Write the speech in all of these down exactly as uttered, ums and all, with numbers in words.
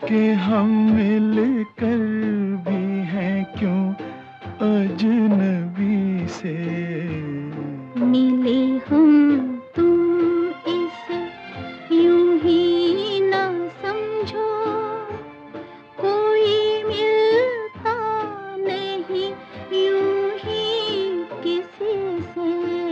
कि हम मिलकर भी हैं क्यों अजनबी से। मिले हम तुम इसे यूं ही ना समझो, कोई मिलता नहीं यूं ही किसी से।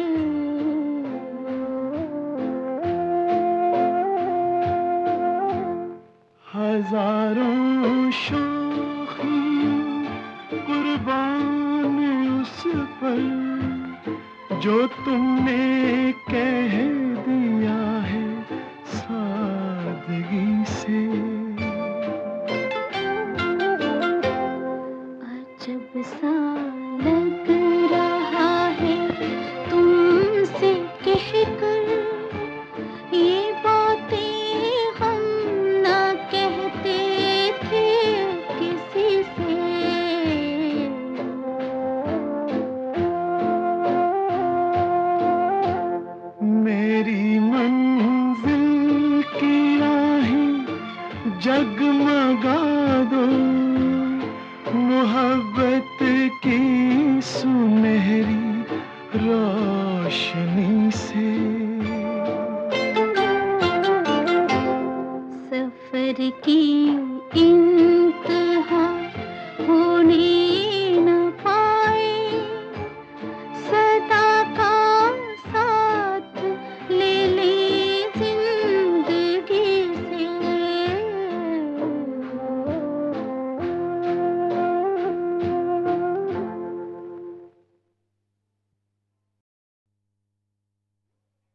हजारों शोखियों कुर्बान उस पर जो तुमने कह दिया है सादगी से। अजब सा लग रहा है तुमसे कहकर ये बातें हम ना कहते थे किसी से। मेरी मंजिल की राहें जगमगा दो मोहब्बत की सुनहरी रोशनी से। सफर की इन